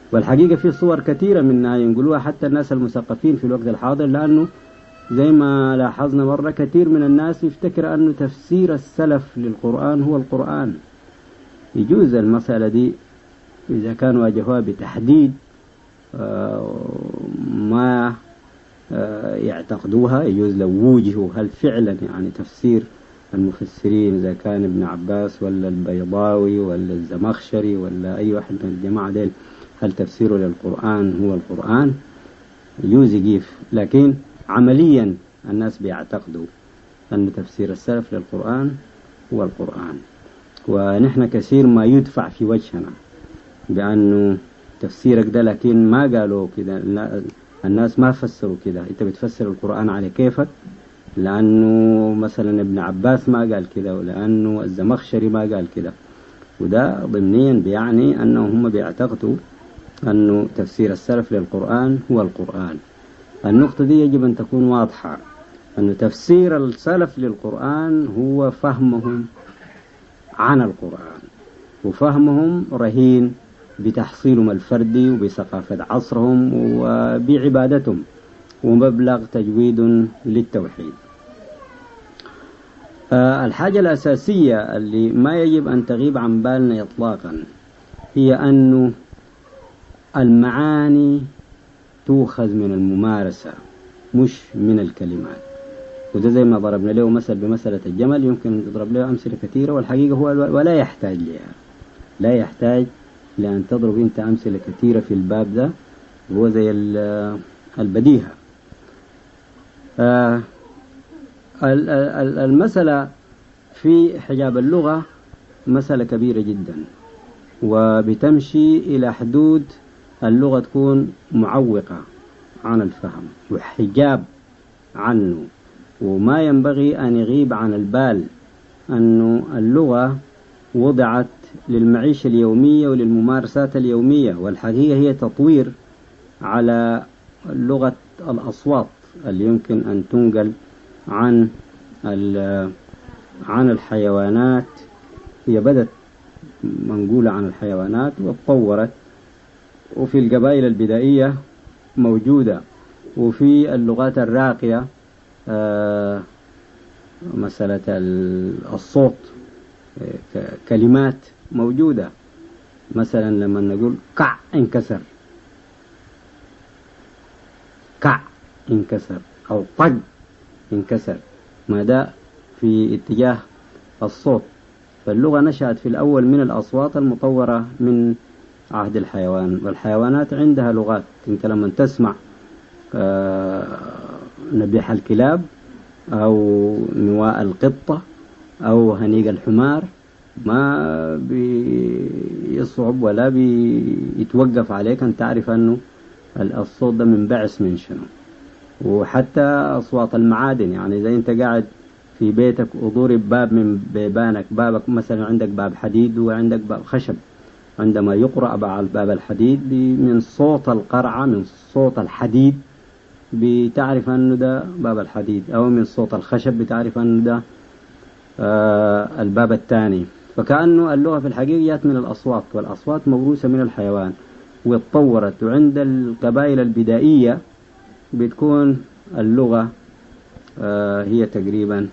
والحقيقة في صور كثيرة منها ينقلوها حتى الناس المثقفين في الوقت الحاضر، لأنه زي ما لاحظنا مرة كثير من الناس يفتكر أنه تفسير السلف للقرآن هو القرآن. يجوز المسألة دي إذا كانوا واجهوها بتحديد ما يعتقدوها، يجوز لو وجهوا هل فعلا يعني تفسير المفسرين إذا كان ابن عباس ولا البيضاوي ولا الزمخشري ولا أي واحد من الجماعة ديل هل تفسيره للقرآن هو القرآن، يجوز يجيف. لكن عمليا الناس بيعتقدوا أن تفسير السلف للقرآن هو القرآن، ونحن كثير ما يدفع في وجهنا بأنه تفسيرك ده، لكن ما قالوا كده، الناس ما فسروا كده، أنت بتفسر القرآن على كيفك، لأنه مثلا ابن عباس ما قال كده، ولأنه الزمخشري ما قال كده. وده ضمنيا بيعني أنه هم بيعتقدوا أنه تفسير السلف للقرآن هو القرآن. النقطة دي يجب أن تكون واضحة، أن تفسير السلف للقرآن هو فهمهم عن القرآن، وفهمهم رهين بتحصيلهم الفردي وبثقافة عصرهم وبعبادتهم ومبلغ تجويد للتوحيد. الحاجة الأساسية اللي ما يجب أن تغيب عن بالنا إطلاقا هي أن المعاني تؤخذ من الممارسة مش من الكلمات. وده زي ما ضربنا له مثل بمسألة الجمل، يمكن تضرب له أمثلة كثيرة، والحقيقة هو ولا يحتاج لها، لا يحتاج لأن تضرب أنت أمثلة كثيرة في الباب ده، وهو زي البديهة. المسألة في حجاب اللغة مسألة كبيرة جدا، وبتمشي إلى حدود اللغة تكون معوقة عن الفهم وحجاب عنه، وما ينبغي أن يغيب عن البال أن اللغة وضعت للمعيشة اليومية وللممارسات اليومية، والحقيقة هي تطوير على لغة الأصوات اللي يمكن أن تنقل عن الحيوانات. هي بدت منقولة عن الحيوانات وتطورت، وفي القبائل البدائية موجودة، وفي اللغات الراقية مسألة الصوت كلمات موجودة. مثلا لما نقول كع انكسر، كع انكسر، أو طق انكسر، ما ده في اتجاه الصوت. فاللغة نشأت في الأول من الأصوات المطورة من عهد الحيوان، والحيوانات عندها لغات. انت لما تسمع نبيح الكلاب أو نواء القطة أو هنيق الحمار ما بيصعب ولا بيتوقف عليك أن تعرف أنه الصوت ده منبعث من شنو. وحتى أصوات المعادن، يعني إذا أنت قاعد في بيتك وضرب باب من بيبانك، بابك مثلا عندك باب حديد وعندك باب خشب، عندما يقرأ على الباب الحديد من صوت القرعة، من صوت الحديد بتعرف أنه ده باب الحديد، أو من صوت الخشب بتعرف أنه ده الباب الثاني. فكأنه اللغة في الحقيقة جاءت من الأصوات، والأصوات موروثة من الحيوان واتطورت. وعند القبائل البدائية بتكون اللغة هي تقريبا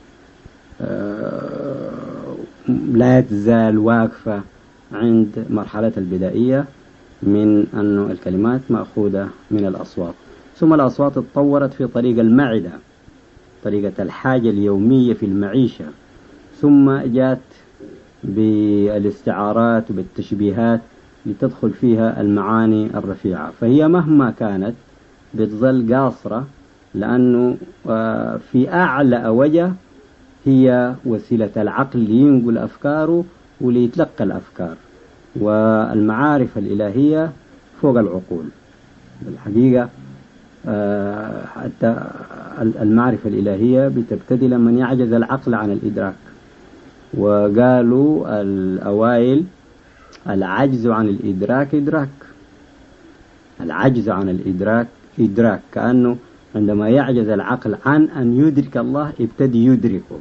لا تزال واقفة عند مرحلة البدائية من أنه الكلمات مأخوذة من الأصوات. ثم الأصوات اتطورت في طريق المعدة، طريقة الحاجة اليومية في المعيشة، ثم جاءت بالاستعارات وبالتشبيهات لتدخل فيها المعاني الرفيعة. فهي مهما كانت بتظل قاصرة، لأنه في أعلى وجه هي وسيلة العقل لينقل أفكاره وليتلقى الأفكار، والمعارف الإلهية فوق العقول. الحقيقة حتى المعرفة الإلهية بتبتدي لمن يعجز العقل عن الإدراك. وقالوا الأوائل العجز عن الإدراك إدراك، العجز عن الإدراك إدراك، كأنه عندما يعجز العقل عن أن يدرك الله ابتدي يدركه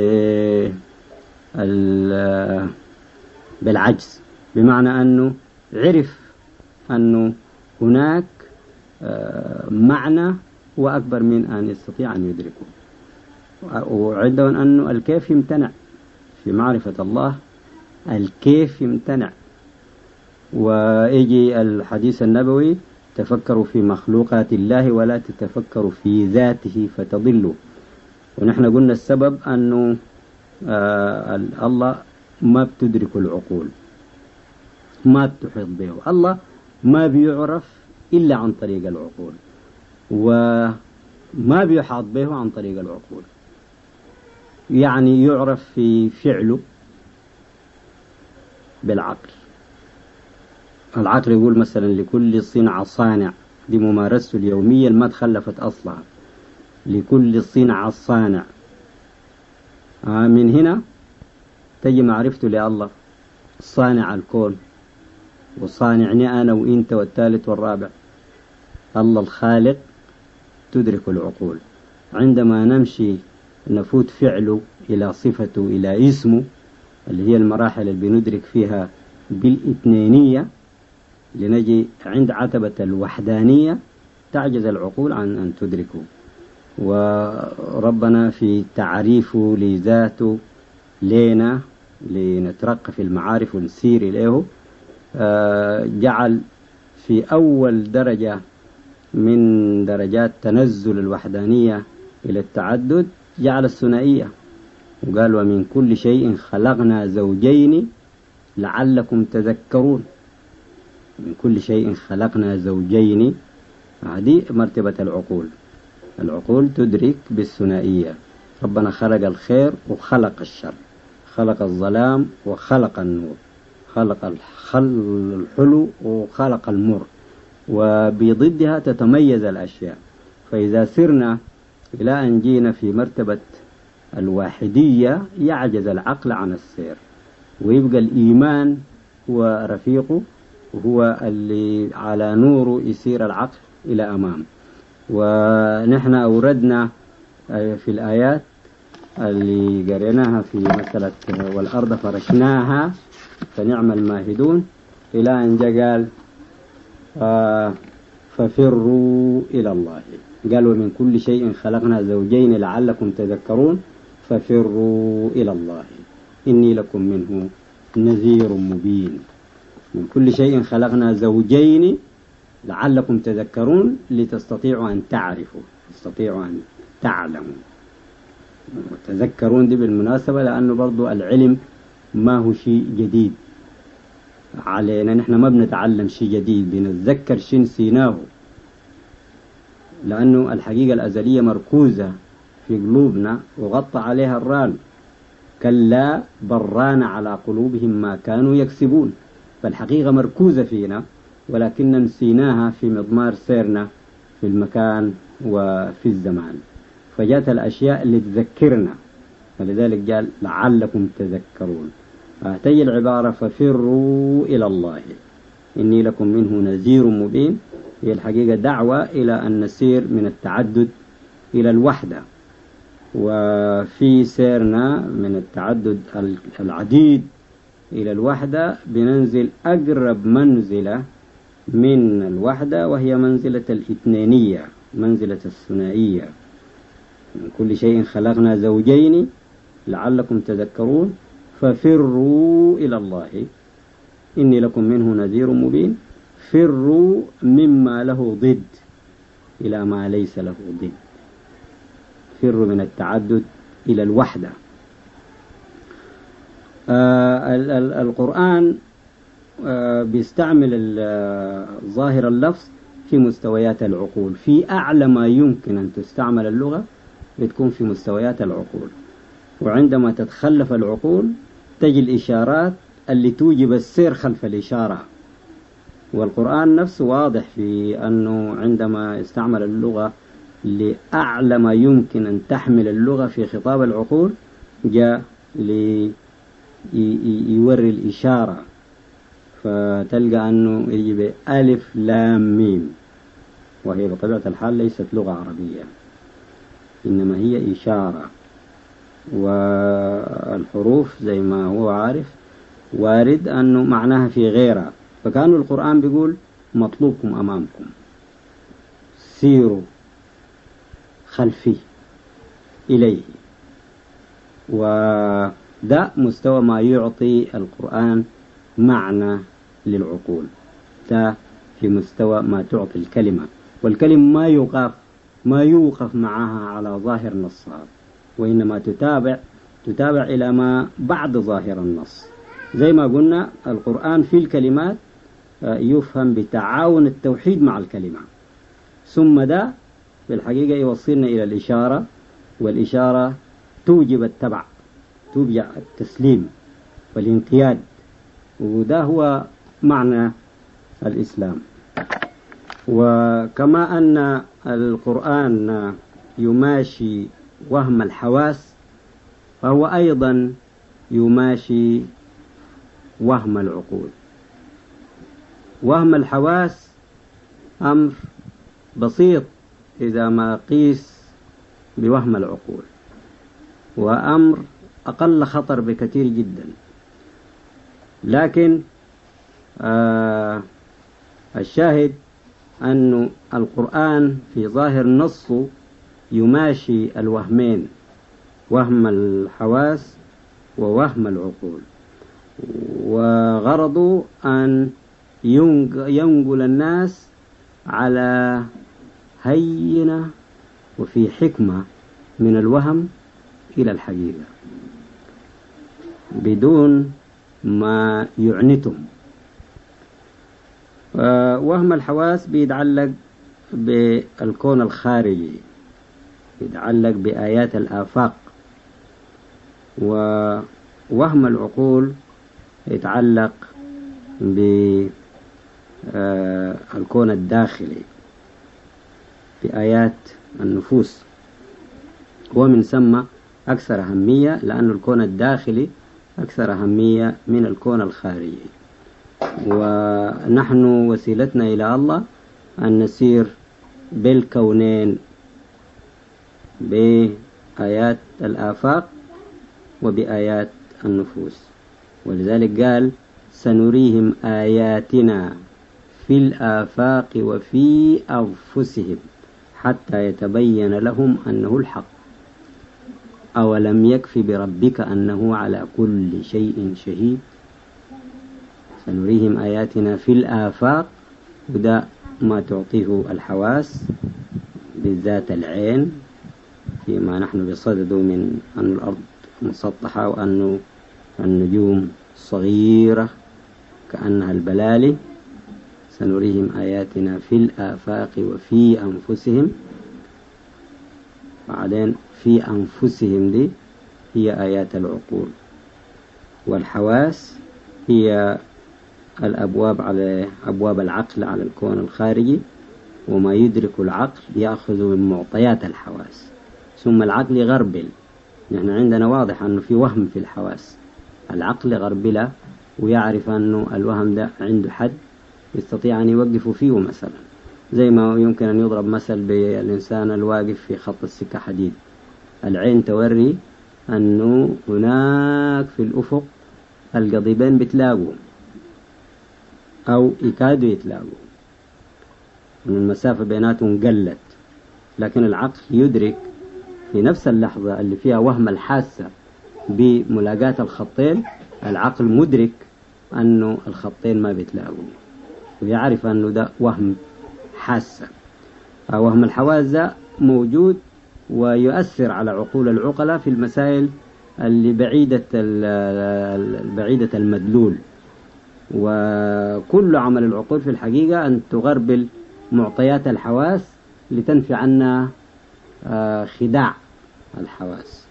بالعجز، بمعنى أنه عرف أنه هناك معنى هو أكبر من أن يستطيع أن يدركه. وعندهم أنه الكيف يمتنع في معرفة الله، الكيف يمتنع. ويجي الحديث النبوي: تفكروا في مخلوقات الله ولا تتفكروا في ذاته فتضلوا. ونحن قلنا السبب أنه الله ما بتدرك العقول، ما بتحيط به. الله ما بيعرف إلا عن طريق العقول، وما بيحاط به عن طريق العقول. يعني يعرف في فعله بالعقل. العقل يقول مثلا: لكل صنعة صانع، دي ممارسته اليومية ما تخلفت أصلها. لكل صنعة صانع. من هنا تجي معرفته لله، صانع الكون وصانعني أنا وإنت والثالث والرابع. الله الخالق تدرك العقول. عندما نمشي نفوت فعله إلى صفته إلى اسمه، اللي هي المراحل اللي بندرك فيها بالإثنينية، لنجي عند عتبة الوحدانية تعجز العقول عن أن تدركه. وربنا في تعريفه لذاته لنا لنترقى في المعارف ونسير إليه جعل في أول درجة من درجات تنزل الوحدانية إلى التعدد جعل الثنائية، وقال: ومن كل شيء خلقنا زوجين لعلكم تذكرون. من كل شيء خلقنا زوجين. هذه مرتبة العقول. العقول تدرك بالثنائية. ربنا خلق الخير وخلق الشر، خلق الظلام وخلق النور، خلق الحلو وخلق المر، وبضدها تتميز الأشياء. فإذا سرنا إلى أن جينا في مرتبة الواحدية يعجز العقل عن السير، ويبقى الإيمان هو رفيقه، وهو اللي على نوره يسير العقل إلى أمام. ونحن أوردنا في الآيات اللي قريناها في مسألة والأرض فرشناها فنعم الماهدون إلى أن جاء قال: ففروا إلى الله. قالوا: من كل شيء خلقنا زوجين لعلكم تذكرون ففروا إلى الله إني لكم منه نذير مبين. من كل شيء خلقنا زوجين لعلكم تذكرون لتستطيعوا أن تعرفوا، تستطيعوا أن تعلموا. وتذكرون دي بالمناسبة لأنه برضو العلم ما هو شيء جديد علينا، نحن ما بنتعلم شيء جديد، بنتذكر شيء نسيناه، لأنه الحقيقة الأزلية مركوزة في قلوبنا وغطى عليها الران. كلا بران على قلوبهم ما كانوا يكسبون. فالحقيقة مركوزة فينا ولكن نسيناها في مضمار سيرنا في المكان وفي الزمان، فجاءت الأشياء اللي تذكرنا، فلذلك قال: لعلكم تذكرون. تجي العبارة: ففروا إلى الله إني لكم منه نذير مبين. هي الحقيقة دعوة إلى أن نسير من التعدد إلى الوحدة، وفي سيرنا من التعدد العديد إلى الوحدة بننزل أقرب منزلة من الوحدة، وهي منزلة الاثنينية، منزلة الثنائية. من كل شيء خلقنا زوجين لعلكم تذكرون ففروا إلى الله إني لكم منه نذير مبين. فروا مما له ضد إلى ما ليس له ضد. فروا من التعدد إلى الوحدة. القرآن بيستعمل ظاهر اللفظ في مستويات العقول. في أعلى ما يمكن أن تستعمل اللغة بتكون في مستويات العقول، وعندما تتخلف العقول تجي الإشارات اللي توجب السير خلف الإشارة. والقرآن نفسه واضح في أنه عندما استعمل اللغة لأعلى ما يمكن أن تحمل اللغة في خطاب العقول جاء يوري الإشارة، فتلقى أنه يجي ألف لام ميم، وهي بطبيعة الحال ليست لغة عربية إنما هي إشارة. والحروف زي ما هو عارف وارد أنه معناها في غيرها، فكانوا القرآن بيقول مطلوبكم أمامكم، سيروا خلفي إليه. وده مستوى ما يعطي القرآن معنى للعقول، ده في مستوى ما تعطي الكلمة، والكلمة ما يوقف معها على ظاهر نصها، وإنما تتابع إلى ما بعد ظاهر النص. زي ما قلنا القرآن في الكلمات يفهم بتعاون التوحيد مع الكلمة، ثم ده في الحقيقة يوصلنا إلى الإشارة، والإشارة توجب التبع، توجب التسليم والانقياد، وده هو معنى الإسلام. وكما أن القرآن يماشي وهم الحواس، فهو أيضا يماشي وهم العقول. وهم الحواس أمر بسيط إذا ما قيس بوهم العقول، وأمر أقل خطر بكثير جدا. لكن الشاهد أن القرآن في ظاهر نصه يماشي الوهمين، وهم الحواس ووهم العقول، وغرضه أن ينقل الناس على هينة وفي حكمة من الوهم إلى الحقيقة بدون ما يعنتهم. وهم الحواس بيتعلق بالكون الخارجي، يتعلق بآيات الآفاق، ووهم العقول يتعلق بالكون الداخلي بآيات النفوس، ومن ثم أكثر أهمية، لأن الكون الداخلي أكثر أهمية من الكون الخارجي. ونحن وسيلتنا إلى الله أن نسير بالكونين، بآيات الآفاق وبآيات النفوس. ولذلك قال سنريهم آياتنا في الآفاق وفي أنفسهم حتى يتبين لهم أنه الحق أولم يكف بربك أنه على كل شيء شهيد. سنريهم آياتنا في الآفاق، وده ما تعطيه الحواس بالذات العين، فيما نحن بصدد من أن الأرض مسطحة وأن النجوم صغيرة كأنها البلالي. سنريهم آياتنا في الآفاق وفي أنفسهم. بعدين في أنفسهم دي هي آيات العقول، والحواس هي الأبواب على أبواب العقل على الكون الخارجي، وما يدرك العقل يأخذ من معطيات الحواس، ثم العقل يغربل. نحن عندنا واضح أنه في وهم في الحواس، العقل غربله ويعرف أنه الوهم ده عنده حد يستطيع أن يوقف فيه، مثلا زي ما يمكن أن يضرب مثل بالإنسان الواقف في خط السكة حديد، العين توري أنه هناك في الأفق القضيبين بتلاقوا أو يكادوا يتلاقوا، أن المسافة بيناتهم قلت، لكن العقل يدرك في نفس اللحظة اللي فيها وهم الحاسة بملاقاة الخطين، العقل مدرك أنه الخطين ما بيتلاقوا، ويعرف أنه ده وهم حاسة. وهم الحواس ده موجود ويؤثر على عقول العقلاء في المسائل اللي بعيدة المدلول. وكل عمل العقول في الحقيقة أن تغربل معطيات الحواس لتنفي عنا خداع الحواس.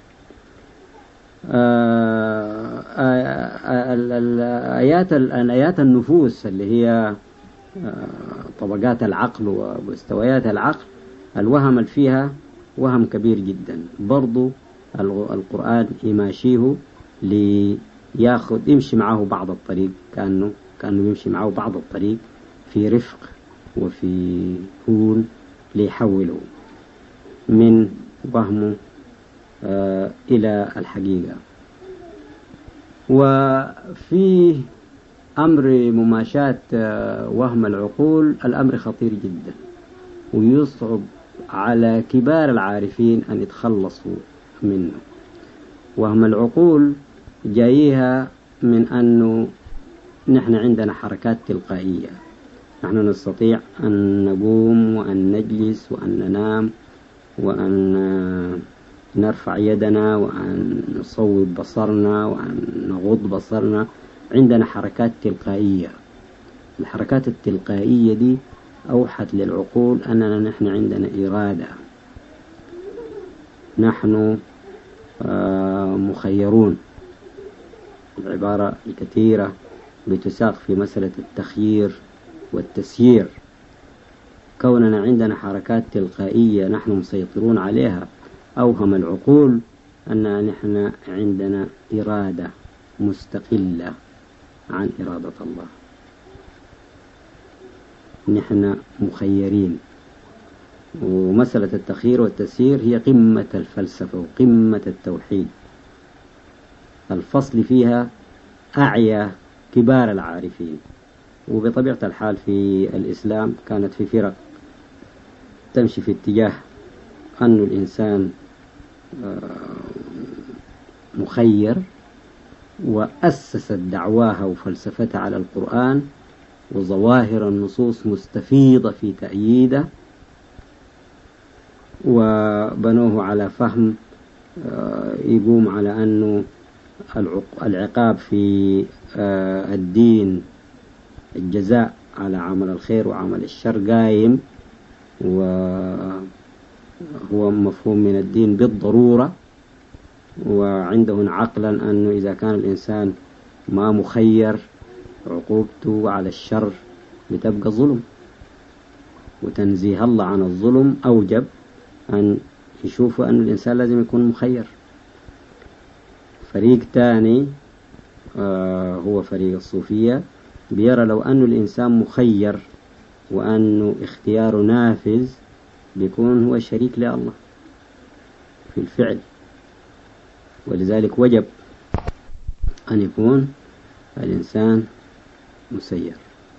آيات النفوس اللي هي طبقات العقل ومستويات العقل، الوهم اللي فيها وهم كبير جدا، برضو القرآن يماشيه يمشي معه بعض الطريق، كأنه يمشي معه بعض الطريق في رفق وفي هون ليحوله من وهمه إلى الحقيقة. وفي أمر مماشاة وهم العقول الأمر خطير جدا، ويصعب على كبار العارفين أن يتخلصوا منه. وهم العقول جايها من أنه نحن عندنا حركات تلقائية، نحن نستطيع أن نقوم وأن نجلس وأن ننام وأن نرفع يدنا وأن نصوب بصرنا وأن نغض بصرنا، عندنا حركات تلقائية. الحركات التلقائية دي أوحت للعقول أننا نحن عندنا إرادة، نحن مخيرون. العبارة الكثيرة بتساق في مسألة التخيير والتسيير. كوننا عندنا حركات تلقائية نحن مسيطرون عليها، أوهم العقول أن نحن عندنا إرادة مستقلة عن إرادة الله، نحن مخيرين. ومسألة التخيير والتسيير هي قمة الفلسفة وقمة التوحيد. الفصل فيها أعيا كبار العارفين. وبطبيعة الحال في الإسلام كانت في فرق تمشي في اتجاه أن الإنسان مخير، وأسست دعواها وفلسفتها على القرآن، وظواهر النصوص مستفيضة في تأييده، وبنوه على فهم يقوم على أنه العقاب في الدين الجزاء على عمل الخير وعمل الشر قايم، وهو مفهوم من الدين بالضرورة. وعندهم عقلا أنه إذا كان الإنسان ما مخير عقوبته على الشر بتبقى ظلم، وتنزيه الله عن الظلم أوجب أن يشوفوا أن الإنسان لازم يكون مخير. فريق تاني هو فريق الصوفية، بيرى لو أن الإنسان مخير وأنه اختياره نافذ بيكون هو شريك لله في الفعل، ولذلك وجب أن يكون الإنسان مسير.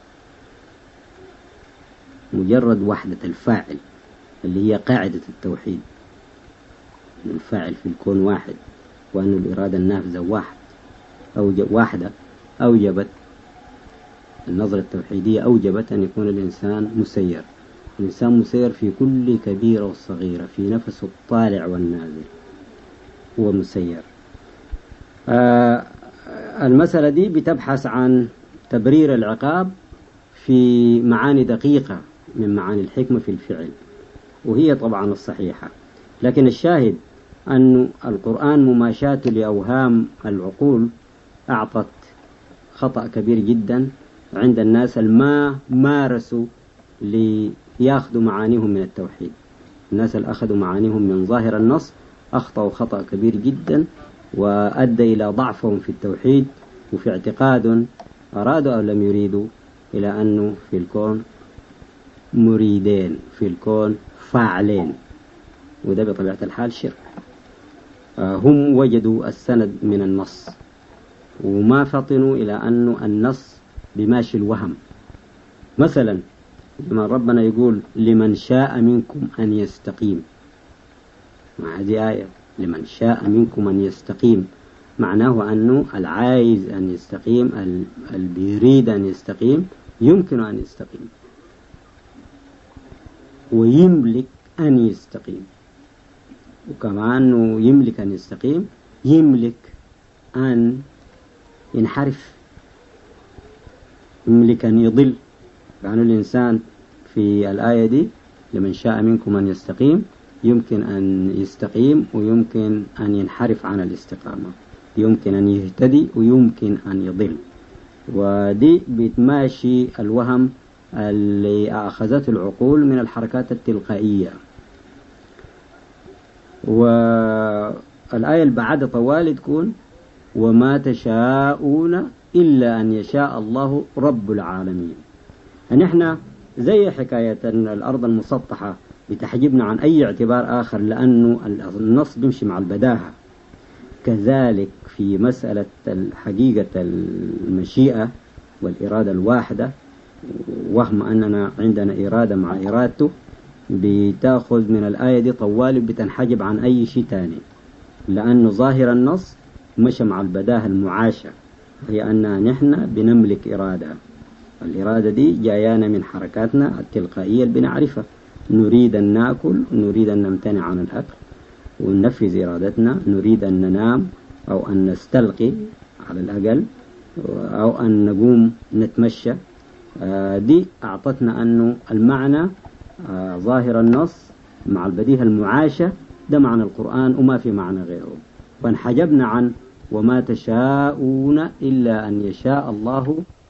مجرد وحدة الفاعل اللي هي قاعدة التوحيد، الفاعل في الكون واحد، وأن الإرادة النافذة واحدة أوجبت النظرة التوحيدية، أوجبت أن يكون الإنسان مسير. الإنسان مسير في كل كبيرة وصغيرة، في نفسه الطالع والنازل هو مسير. المسألة دي بتبحث عن تبرير العقاب في معاني دقيقة من معاني الحكمة في الفعل، وهي طبعا الصحيحة. لكن الشاهد أن القرآن مماشاته لأوهام العقول أعطت خطأ كبير جدا عند الناس الما مارسوا ليأخذوا معانيهم من التوحيد. الناس اللي أخذوا معانيهم من ظاهر النص أخطأوا خطأ كبير جدا، وأدى إلى ضعفهم في التوحيد وفي اعتقاد أرادوا أو لم يريدوا إلى أنه في الكون مريدين، في الكون فاعلين، وده بطبيعة الحال شرك. هم وجدوا السند من النص وما فطنوا إلى أنه النص بماشي الوهم. مثلا لما ربنا يقول لمن شاء منكم أن يستقيم، هذه آية لمن شاء منكم أن يستقيم، معناه أنه العايز أن يستقيم، البيريد أن يستقيم يمكن أن يستقيم ويملك أن يستقيم. وكما أنه يملك أن يستقيم يملك أن ينحرف، يملك أن يضل. يعني الإنسان في الآية دي لمن شاء منكم أن يستقيم يمكن أن يستقيم ويمكن أن ينحرف عن الاستقامة، يمكن أن يهتدي ويمكن أن يضل. ودي بتماشي الوهم اللي أخذته العقول من الحركات التلقائية. والآية اللي بعد طوال تكون وما تشاءون إلا أن يشاء الله رب العالمين. نحن زي حكاية أن الأرض المسطحة بتحجبنا عن أي اعتبار آخر لأنه النص بيمشي مع البداهة، كذلك في مسألة حقيقة المشيئة والإرادة الواحدة، وهم أننا عندنا إرادة مع إرادته، بتأخذ من الآية دي طوال بتنحجب عن أي شيء تاني، لأنه ظاهر النص مشى مع البداهة المعاشة، هي أننا نحن بنملك إرادة. الإرادة دي جايانا من حركاتنا التلقائية اللي بنعرفها، نريد أن نأكل، نريد أن نمتنع عن الأكل وننفذ إرادتنا، نريد أن ننام أو أن نستلقي على الأقل، أو أن نقوم نتمشى. دي أعطتنا أنه المعنى ظاهر النص مع البديهة المعاشة، ده معنى القرآن وما في معنى غيره. وانحجبنا عن وما تشاءون إلا أن يشاء الله